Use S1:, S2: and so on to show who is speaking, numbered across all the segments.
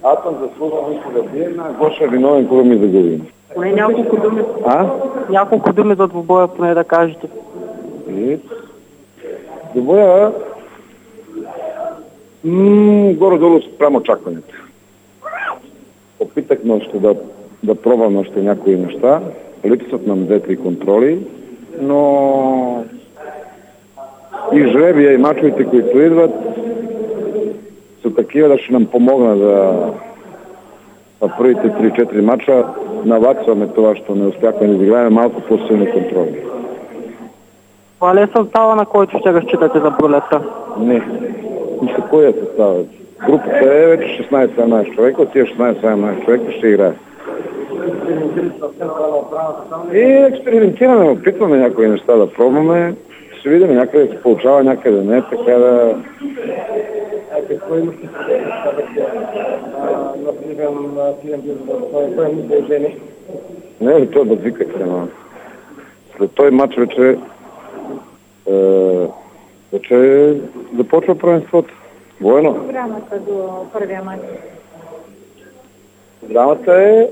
S1: Атом заслужава да бие на Гоша виновен, кога ми загубим.
S2: Поне няколко думи за двубоя, поне да кажете.
S1: Двубоя горе-долу спрямо очакването. Опитахме още да пробваме още някои неща. Липсват нам 2-3 контроли, но и жребия, и мачовете, които идват, са такива да ще нам помогна да първите 3-4 мача наваксваме това, що не успяхме да изиграем малко по-силни контроли.
S2: Това ли е състава, на който ще разчитате за пролетта?
S1: Не. Мисля, кой е състава? Групата е вече 16-17 човека, от тия 16-17 човека ще играе. И експериментираме, опитваме някои неща да пробваме. Ще видим някъде се получава, някъде не, така да...
S3: Какво имаш например на пием положение?
S1: Не, той базикахте, но след този матч вече започва първенството. Военно.
S4: Програмата до първия матч.
S1: Програмата е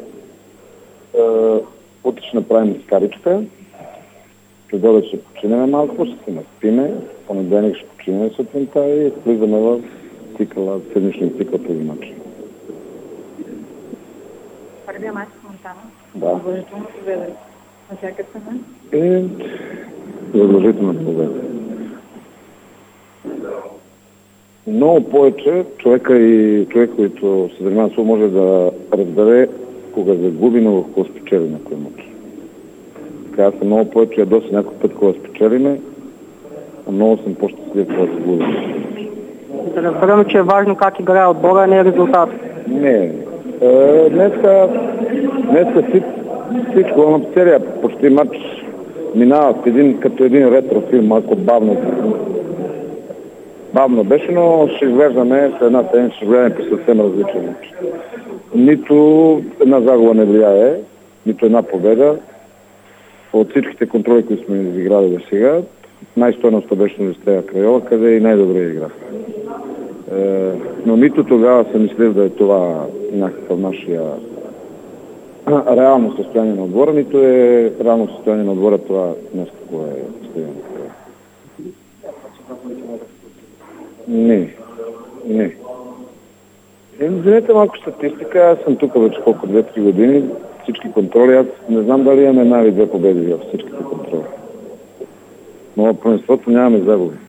S1: утре ще направим скаричка. Следобед ще починем малко, ще се наспиме. Понеделник ще починем сутринта и влизаме в седмичния цикъл този матч.
S4: Първия матч в Монтана.
S1: Да.
S4: Задължително победа. На всяка цена.
S1: Задължителна победа. Много повече човек, който се занимава, може да разбере кога загуби, но кога спечели някой мач. Така съм много повече ядоса някой път, кога спечелиме, а много съм по-щастлив, кога се губи.
S2: Да разберем, че е важно как играе отбора, а не е резултат.
S1: Не. Днеска всичко, но целият почти матч минава като един ретрофилм, малко бавно беше, но ще изглеждаме с една седмица, ще гледаме по съвсем различен начин. Нито една загуба не влияе, нито една победа. От всичките контроли, които сме изиграли до сега, най-стойността беше на Стрея Крайова, къде и най-добре игра. Но нито тогава съм мислил да е това някакъв нашия реално състояние на отбора, нито е реално състояние на отбора това днес какво е състояние. Не. Вземете малко статистика, аз съм тук вече колко 2-3 години, всички контроли, аз не знам дали имаме една или две победи във всичките контроли. Но в първенството нямаме загуби.